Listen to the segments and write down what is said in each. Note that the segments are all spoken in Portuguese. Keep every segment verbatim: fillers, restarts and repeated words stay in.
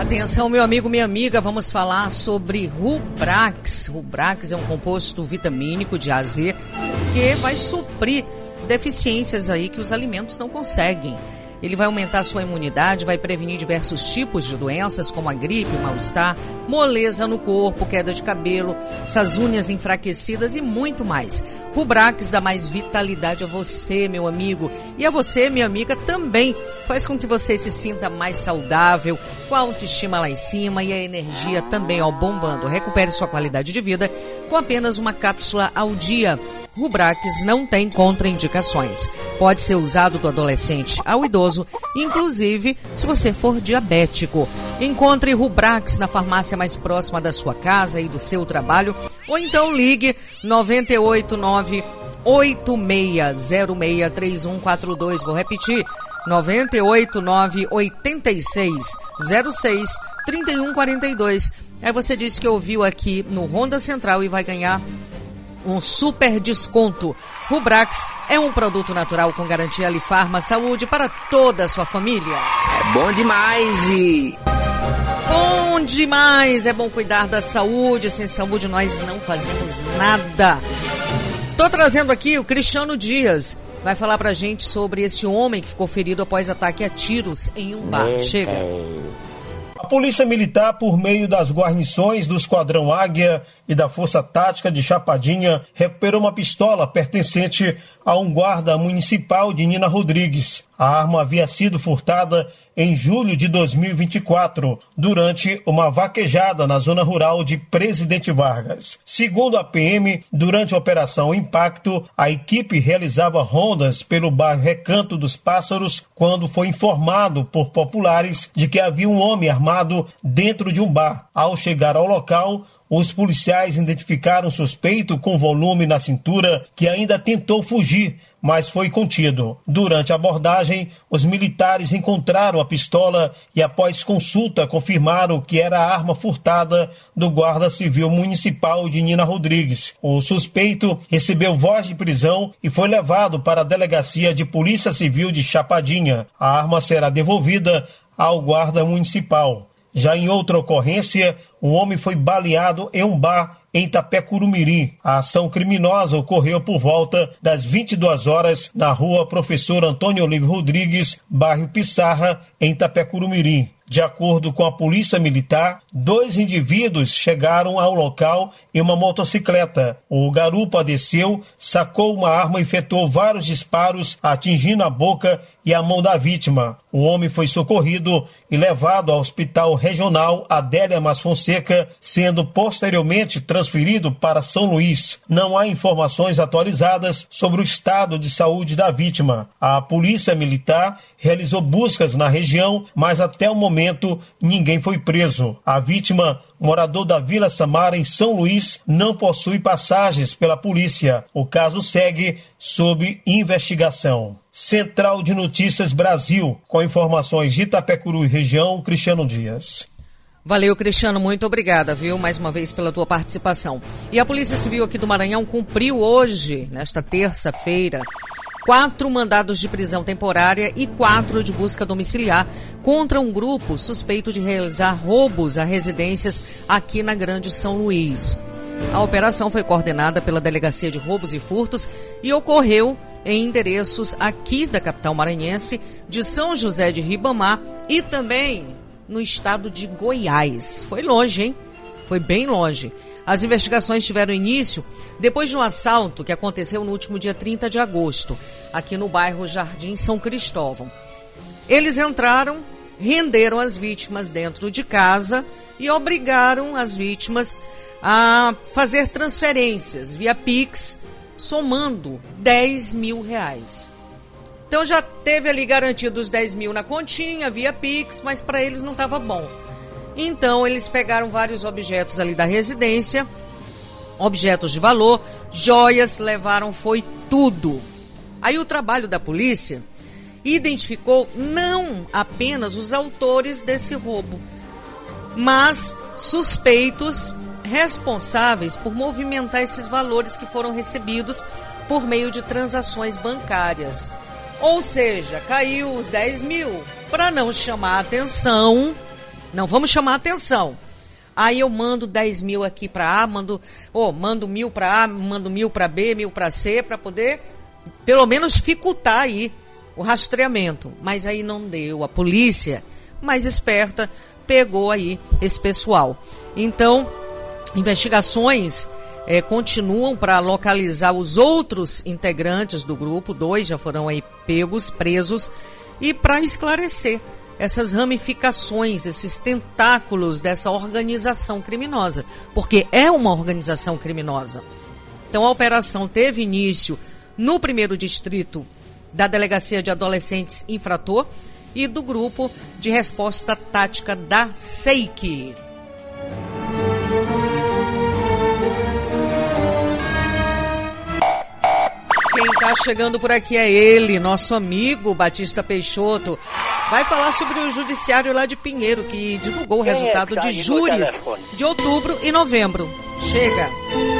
Atenção, meu amigo, minha amiga, vamos falar sobre Rubrax. Rubrax é um composto vitamínico de A a Z que vai suprir deficiências aí que os alimentos não conseguem. Ele vai aumentar a sua imunidade, vai prevenir diversos tipos de doenças como a gripe, o mal-estar, moleza no corpo, queda de cabelo, essas unhas enfraquecidas e muito mais. Rubrax dá mais vitalidade a você, meu amigo, e a você, minha amiga, também. Faz com que você se sinta mais saudável, com a autoestima lá em cima e a energia também ó, bombando. Recupere sua qualidade de vida com apenas uma cápsula ao dia. Rubrax não tem contraindicações. Pode ser usado do adolescente ao idoso, inclusive se você for diabético. Encontre Rubrax na farmácia mais próxima da sua casa e do seu trabalho, ou então ligue nove oito nove, oito seis zero seis, três um quatro dois. Vou repetir, nove oito nove, oito seis zero seis, três um quatro dois. Aí você disse que ouviu aqui no Ronda Central e vai ganhar um super desconto. Rubrax é um produto natural com garantia Alifarma Saúde para toda a sua família. É bom demais e... Bom demais! É bom cuidar da saúde. Sem saúde nós não fazemos nada. Tô trazendo aqui o Cristiano Dias. Vai falar pra gente sobre esse homem que ficou ferido após ataque a tiros em um bar. Chega. A Polícia Militar, por meio das guarnições do Esquadrão Águia e da Força Tática de Chapadinha, recuperou uma pistola pertencente a um guarda municipal de Nina Rodrigues. A arma havia sido furtada em julho de dois mil e vinte e quatro, durante uma vaquejada na zona rural de Presidente Vargas. Segundo a P M, durante a Operação Impacto, a equipe realizava rondas pelo bairro Recanto dos Pássaros quando foi informado por populares de que havia um homem armado dentro de um bar. Ao chegar ao local, os policiais identificaram um suspeito com volume na cintura que ainda tentou fugir, mas foi contido. Durante a abordagem, os militares encontraram a pistola e, após consulta, confirmaram que era a arma furtada do Guarda Civil Municipal de Nina Rodrigues. O suspeito recebeu voz de prisão e foi levado para a Delegacia de Polícia Civil de Chapadinha. A arma será devolvida ao Guarda Municipal. Já em outra ocorrência, um homem foi baleado em um bar em Itapecuru-Mirim. A ação criminosa ocorreu por volta das vinte e duas horas na rua Professor Antônio Olívio Rodrigues, bairro Pissarra, em Itapecuru-Mirim. De acordo com a Polícia Militar, dois indivíduos chegaram ao local em uma motocicleta. O garupa desceu, sacou uma arma e efetuou vários disparos, atingindo a boca e a mão da vítima. O homem foi socorrido e levado ao Hospital Regional Adélia Mas Fonseca, sendo posteriormente transferido para São Luís. Não há informações atualizadas sobre o estado de saúde da vítima. A Polícia Militar realizou buscas na região, mas até o momento ninguém foi preso. A vítima, morador da Vila Samara, em São Luís, não possui passagens pela polícia. O caso segue sob investigação. Central de Notícias Brasil, com informações de Itapecuru e região, Cristiano Dias. Valeu, Cristiano, muito obrigada, viu, mais uma vez pela tua participação. E a Polícia Civil aqui do Maranhão cumpriu hoje, nesta terça-feira, quatro mandados de prisão temporária e quatro de busca domiciliar contra um grupo suspeito de realizar roubos a residências aqui na Grande São Luís. A operação foi coordenada pela Delegacia de Roubos e Furtos e ocorreu em endereços aqui da capital maranhense, de São José de Ribamar e também no estado de Goiás. Foi longe, hein? Foi bem longe. As investigações tiveram início depois de um assalto que aconteceu no último dia trinta de agosto, aqui no bairro Jardim São Cristóvão. Eles entraram, renderam as vítimas dentro de casa e obrigaram as vítimas a fazer transferências via Pix, somando dez mil reais. Então já teve ali garantido os dez mil na continha, via Pix, mas para eles não estava bom. Então eles pegaram vários objetos ali da residência, objetos de valor, joias, levaram, foi tudo. Aí o trabalho da polícia identificou não apenas os autores desse roubo, mas suspeitos responsáveis por movimentar esses valores que foram recebidos por meio de transações bancárias. Ou seja, caiu os dez mil para não chamar a atenção, Não, vamos chamar a atenção. Aí eu mando dez mil aqui para A, mando, oh, mando mil para A, mando mil para B, mil para C, para poder, pelo menos, dificultar aí o rastreamento. Mas aí não deu. A polícia, mais esperta, pegou aí esse pessoal. Então, investigações eh, continuam para localizar os outros integrantes do grupo. Dois já foram aí pegos, presos, e para esclarecer essas ramificações, esses tentáculos dessa organização criminosa, porque é uma organização criminosa. Então a operação teve início no primeiro distrito da Delegacia de Adolescentes Infrator e do Grupo de Resposta Tática da S E I C. Quem está chegando por aqui é ele, nosso amigo Batista Peixoto. Vai falar sobre o judiciário lá de Pinheiro, que divulgou o Quem resultado é de júris de outubro e novembro. Chega.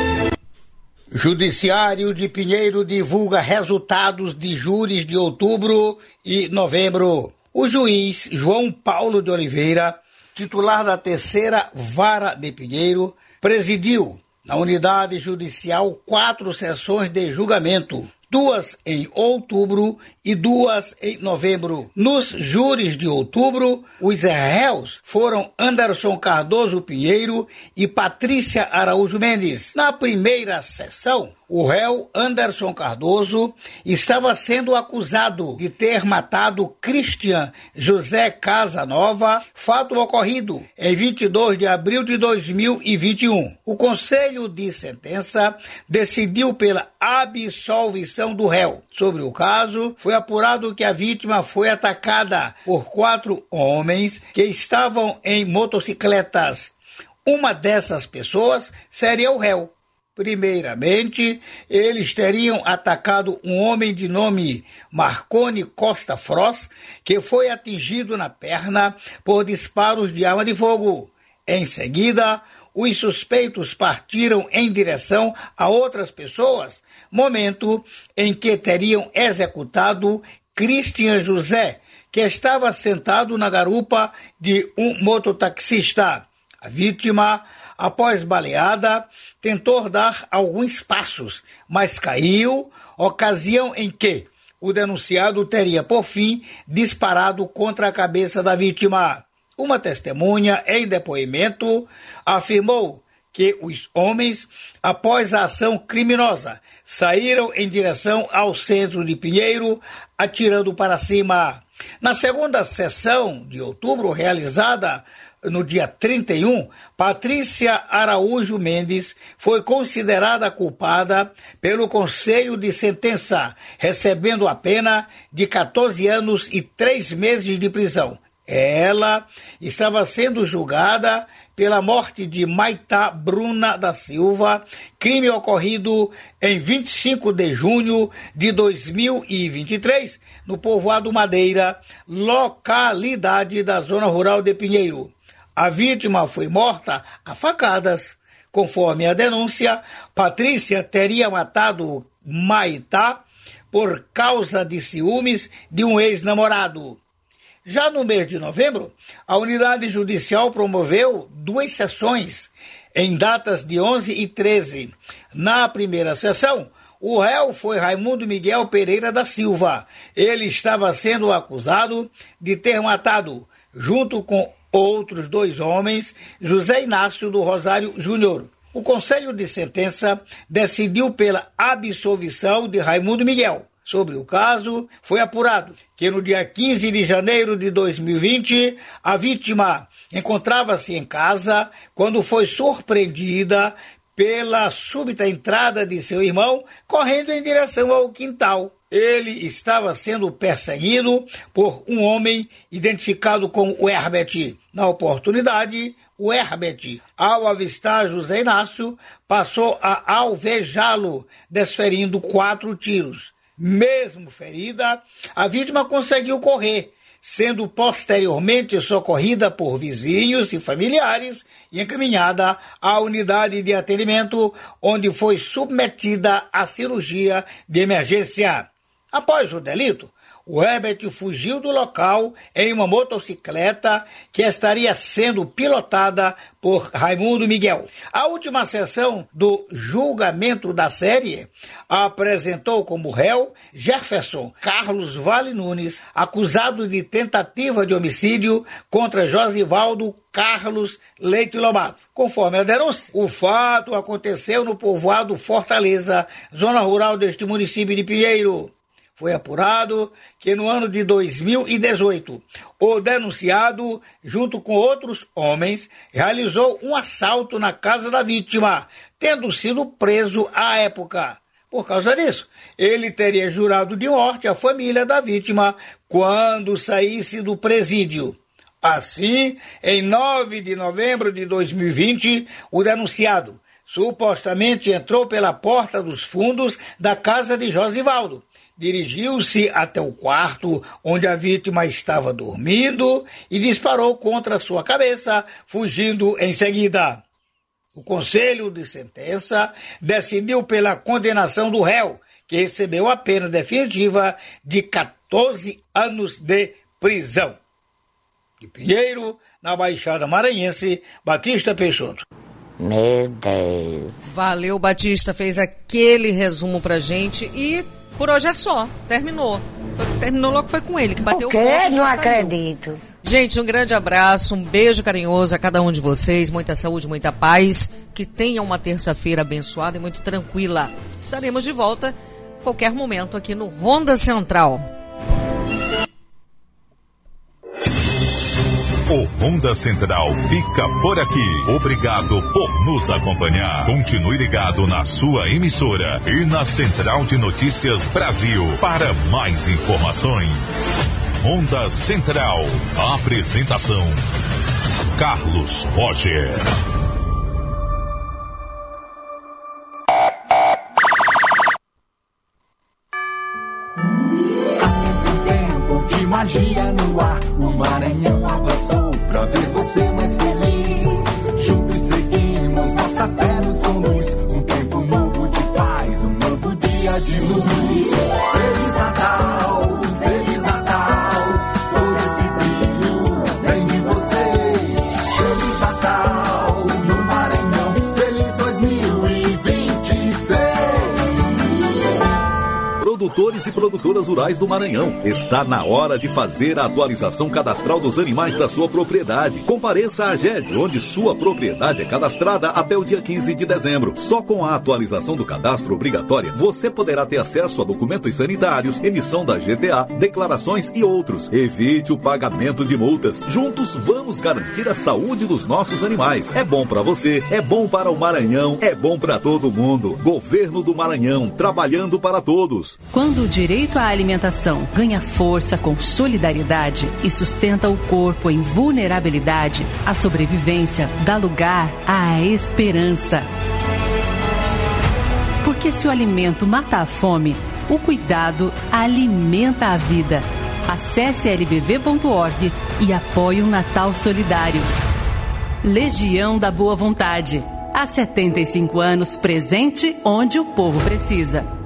Judiciário de Pinheiro divulga resultados de júris de outubro e novembro. O juiz João Paulo de Oliveira, titular da terceira Vara de Pinheiro, presidiu na unidade judicial quatro sessões de julgamento, duas em outubro e duas em novembro. Nos júris de outubro, os réus foram Anderson Cardoso Pinheiro e Patrícia Araújo Mendes. Na primeira sessão, o réu Anderson Cardoso estava sendo acusado de ter matado Christian José Casanova, fato ocorrido em vinte e dois de abril de dois mil e vinte e um. O Conselho de Sentença decidiu pela absolvição do réu. Sobre o caso, foi apurado que a vítima foi atacada por quatro homens que estavam em motocicletas. Uma dessas pessoas seria o réu. Primeiramente, eles teriam atacado um homem de nome Marconi Costa Frost, que foi atingido na perna por disparos de arma de fogo. Em seguida, os suspeitos partiram em direção a outras pessoas, momento em que teriam executado Christian José, que estava sentado na garupa de um mototaxista. A vítima, após baleada, tentou dar alguns passos, mas caiu, ocasião em que o denunciado teria, por fim, disparado contra a cabeça da vítima. Uma testemunha, em depoimento, afirmou que os homens, após a ação criminosa, saíram em direção ao centro de Pinheiro, atirando para cima. Na segunda sessão de outubro, realizada no dia trinta e um, Patrícia Araújo Mendes foi considerada culpada pelo Conselho de Sentença, recebendo a pena de quatorze anos e três meses de prisão. Ela estava sendo julgada pela morte de Maitá Bruna da Silva, crime ocorrido em vinte e cinco de junho de dois mil e vinte e três, no povoado Madeira, localidade da zona rural de Pinheiro. A vítima foi morta a facadas. Conforme a denúncia, Patrícia teria matado Maitá por causa de ciúmes de um ex-namorado. Já no mês de novembro, a unidade judicial promoveu duas sessões, em datas de onze e treze. Na primeira sessão, o réu foi Raimundo Miguel Pereira da Silva. Ele estava sendo acusado de ter matado, junto com outros dois homens, José Inácio do Rosário Júnior. O Conselho de Sentença decidiu pela absolvição de Raimundo Miguel. Sobre o caso, foi apurado que no dia quinze de janeiro de dois mil e vinte, a vítima encontrava-se em casa quando foi surpreendida pela súbita entrada de seu irmão, correndo em direção ao quintal. Ele estava sendo perseguido por um homem identificado como o Herbert. Na oportunidade, o Herbert, ao avistar José Inácio, passou a alvejá-lo, desferindo quatro tiros. Mesmo ferida, a vítima conseguiu correr, sendo posteriormente socorrida por vizinhos e familiares e encaminhada à unidade de atendimento, onde foi submetida à cirurgia de emergência. Após o delito, O Herbert fugiu do local em uma motocicleta que estaria sendo pilotada por Raimundo Miguel. A última sessão do julgamento da série apresentou como réu Jefferson Carlos Vale Nunes, acusado de tentativa de homicídio contra Josivaldo Carlos Leite Lobato. Conforme a denúncia, o fato aconteceu no povoado Fortaleza, zona rural deste município de Pinheiro. Foi apurado que no ano de dois mil e dezoito, o denunciado, junto com outros homens, realizou um assalto na casa da vítima, tendo sido preso à época. Por causa disso, ele teria jurado de morte à família da vítima quando saísse do presídio. Assim, em nove de novembro de dois mil e vinte, o denunciado supostamente entrou pela porta dos fundos da casa de Josivaldo. Dirigiu-se até o quarto onde a vítima estava dormindo e disparou contra sua cabeça, fugindo em seguida. O Conselho de Sentença decidiu pela condenação do réu, que recebeu a pena definitiva de quatorze anos de prisão. De Pinheiro, na Baixada Maranhense, Batista Peixoto. Meu Deus. Valeu, Batista, fez aquele resumo pra gente e por hoje é só, terminou. Terminou logo, foi com ele que bateu o ponto. O quê? Não acredito. Gente, um grande abraço, um beijo carinhoso a cada um de vocês, muita saúde, muita paz, que tenham uma terça-feira abençoada e muito tranquila. Estaremos de volta a qualquer momento aqui no Ronda Central. O Ronda Central fica por aqui. Obrigado por nos acompanhar. Continue ligado na sua emissora e na Central de Notícias Brasil para mais informações. Ronda Central. Apresentação: Carlos Roger. Magia no ar, o Maranhão abraçou pra ver você mais feliz. Juntos seguimos, nossa fé nos conduz. Um tempo novo de paz, um novo dia de luz. Feliz Natal, Feliz Natal, todo esse brilho vem de vocês. Feliz Natal no Maranhão, feliz dois mil e vinte e seis. Produtores e produtoras rurais do Maranhão, está na hora de fazer a atualização cadastral dos animais da sua propriedade. Compareça à AGED, onde sua propriedade é cadastrada até o dia quinze de dezembro. Só com a atualização do cadastro obrigatória, você poderá ter acesso a documentos sanitários, emissão da G T A, declarações e outros. Evite o pagamento de multas. Juntos vamos garantir a saúde dos nossos animais. É bom para você, é bom para o Maranhão, é bom para todo mundo. Governo do Maranhão, trabalhando para todos. Quando o direito à alimentação ganha força com solidariedade e sustenta o corpo em vulnerabilidade, a sobrevivência dá lugar à esperança. Porque se o alimento mata a fome, o cuidado alimenta a vida. Acesse l b v ponto org e apoie um Natal solidário. Legião da Boa Vontade. Há setenta e cinco anos presente onde o povo precisa.